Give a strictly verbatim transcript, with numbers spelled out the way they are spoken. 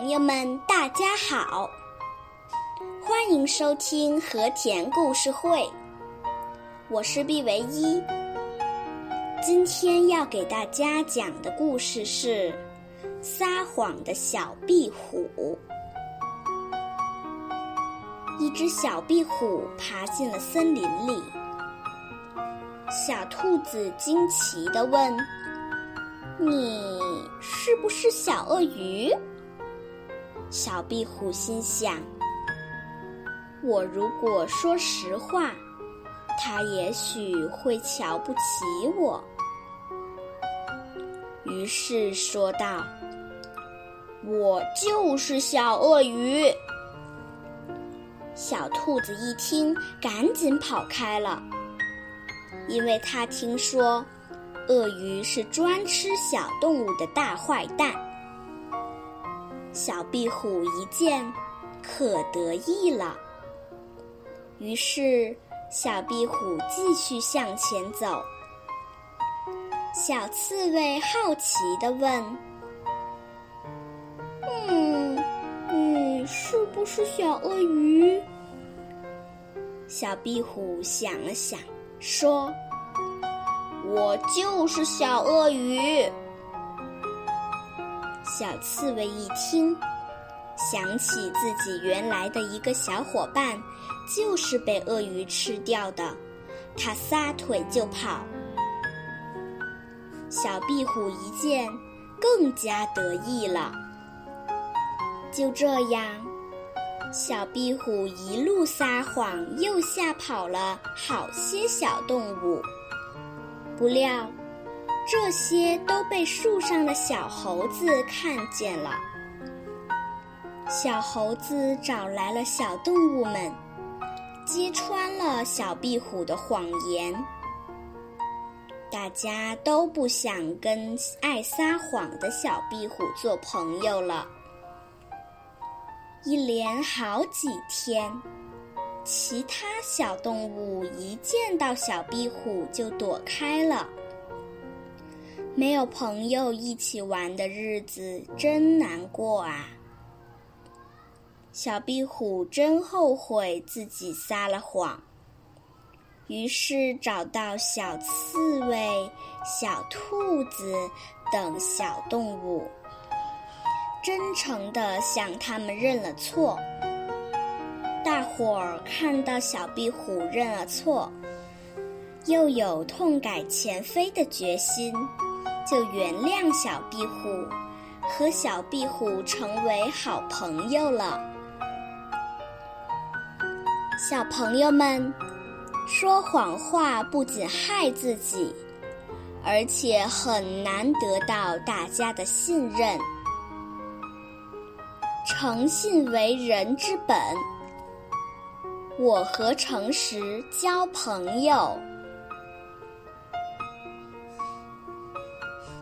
朋友们，大家好，欢迎收听和田故事会，我是毕唯一。今天要给大家讲的故事是撒谎的小壁虎。一只小壁虎爬进了森林里，小兔子惊奇地问：你是不是小鳄鱼？小壁虎心想，我如果说实话，它也许会瞧不起我。于是说道：我就是小鳄鱼。小兔子一听，赶紧跑开了，因为它听说鳄鱼是专吃小动物的大坏蛋。小壁虎一见，可得意了。于是小壁虎继续向前走。小刺猬好奇地问：嗯，你是不是小鳄鱼？小壁虎想了想，说：我就是小鳄鱼。小刺猬一听，想起自己原来的一个小伙伴就是被鳄鱼吃掉的，它撒腿就跑。小壁虎一见，更加得意了。就这样，小壁虎一路撒谎，又吓跑了好些小动物。不料这些都被树上的小猴子看见了。小猴子找来了小动物们，揭穿了小壁虎的谎言。大家都不想跟爱撒谎的小壁虎做朋友了。一连好几天，其他小动物一见到小壁虎就躲开了。没有朋友一起玩的日子真难过啊！小壁虎真后悔自己撒了谎，于是找到小刺猬、小兔子等小动物，真诚地向他们认了错。大伙儿看到小壁虎认了错，又有痛改前非的决心，就原谅小壁虎，和小壁虎成为好朋友了。小朋友们，说谎话不仅害自己，而且很难得到大家的信任。诚信为人之本，我和诚实交朋友。